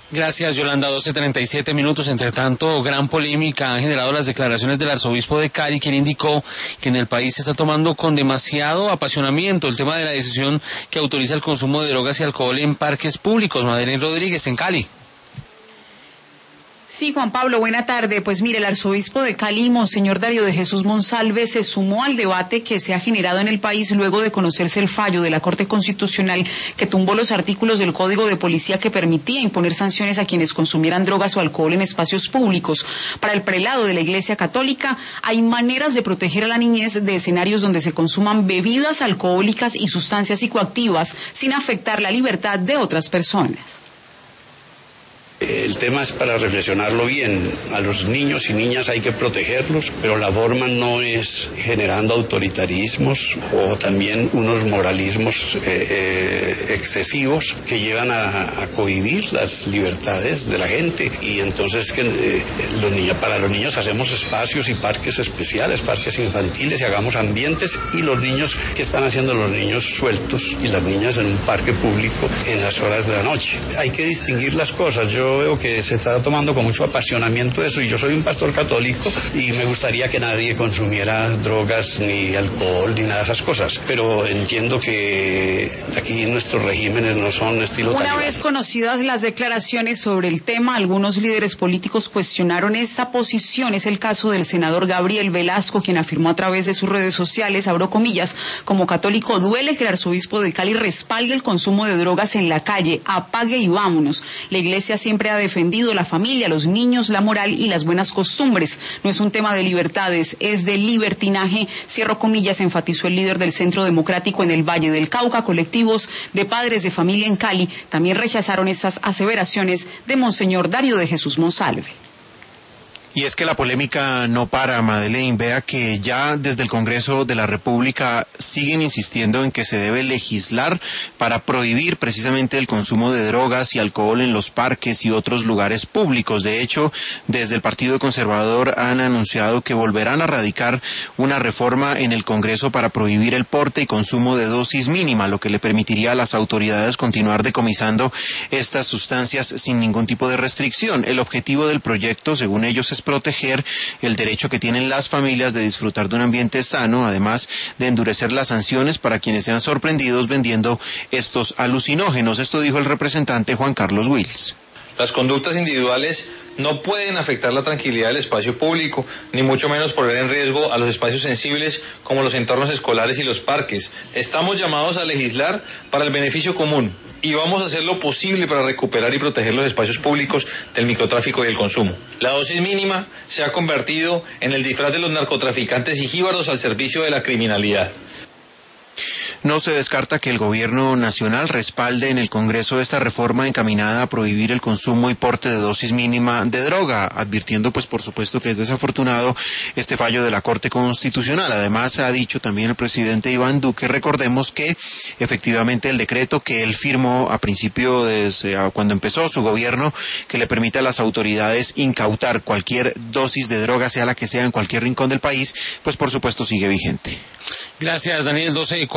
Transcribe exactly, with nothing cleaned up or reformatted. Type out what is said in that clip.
Gracias, Yolanda. doce treinta y siete minutos. Entre tanto, gran polémica han generado las declaraciones del arzobispo de Cali, quien indicó que en el país se está tomando con demasiado apasionamiento el tema de la decisión que autoriza el consumo de drogas y alcohol en parques públicos. Madeleine Rodríguez, en Cali. Sí, Juan Pablo, buena tarde. Pues mire, el arzobispo de Cali, Monseñor Darío de Jesús Monsalve, se sumó al debate que se ha generado en el país luego de conocerse el fallo de la Corte Constitucional que tumbó los artículos del Código de Policía que permitía imponer sanciones a quienes consumieran drogas o alcohol en espacios públicos. Para el prelado de la Iglesia Católica, hay maneras de proteger a la niñez de escenarios donde se consuman bebidas alcohólicas y sustancias psicoactivas sin afectar la libertad de otras personas. El tema es para reflexionarlo bien. A los niños y niñas hay que protegerlos, pero la forma no es generando autoritarismos o también unos moralismos eh, eh, excesivos que llevan a, a cohibir las libertades de la gente. Y entonces que eh, los niños, para los niños hacemos espacios y parques especiales, parques infantiles, y hagamos ambientes, y los niños, ¿qué están haciendo los niños sueltos y las niñas en un parque público en las horas de la noche? Hay que distinguir las cosas. Yo Yo veo que se está tomando con mucho apasionamiento eso, y yo soy un pastor católico y me gustaría que nadie consumiera drogas ni alcohol ni nada de esas cosas, pero entiendo que aquí nuestros regímenes no son estilo Una talibán. vez conocidas las declaraciones sobre el tema, algunos líderes políticos cuestionaron esta posición. Es el caso del senador Gabriel Velasco, quien afirmó a través de sus redes sociales, abro comillas, como católico duele que el arzobispo de Cali respalde el consumo de drogas en la calle, apague y vámonos. La iglesia siempre ha defendido la familia, los niños, la moral y las buenas costumbres. No es un tema de libertades, es de libertinaje, cierro comillas, enfatizó el líder del Centro Democrático en el Valle del Cauca. Colectivos de padres de familia en Cali también rechazaron estas aseveraciones de Monseñor Darío de Jesús Monsalve. Y es que la polémica no para, Madeleine. Vea que ya desde el Congreso de la República siguen insistiendo en que se debe legislar para prohibir precisamente el consumo de drogas y alcohol en los parques y otros lugares públicos. De hecho, desde el Partido Conservador han anunciado que volverán a radicar una reforma en el Congreso para prohibir el porte y consumo de dosis mínima, lo que le permitiría a las autoridades continuar decomisando estas sustancias sin ningún tipo de restricción. El objetivo del proyecto, según ellos, es proteger el derecho que tienen las familias de disfrutar de un ambiente sano, además de endurecer las sanciones para quienes sean sorprendidos vendiendo estos alucinógenos. Esto dijo el representante Juan Carlos Wills. Las conductas individuales no pueden afectar la tranquilidad del espacio público, ni mucho menos poner en riesgo a los espacios sensibles como los entornos escolares y los parques. Estamos llamados a legislar para el beneficio común y vamos a hacer lo posible para recuperar y proteger los espacios públicos del microtráfico y el consumo. La dosis mínima se ha convertido en el disfraz de los narcotraficantes y jíbaros al servicio de la criminalidad. No se descarta que el gobierno nacional respalde en el Congreso esta reforma encaminada a prohibir el consumo y porte de dosis mínima de droga, advirtiendo pues por supuesto que es desafortunado este fallo de la Corte Constitucional. Además ha dicho también el presidente Iván Duque, recordemos que efectivamente el decreto que él firmó a principio de cuando empezó su gobierno, que le permite a las autoridades incautar cualquier dosis de droga, sea la que sea, en cualquier rincón del país, pues por supuesto sigue vigente. Gracias, Daniel. doce y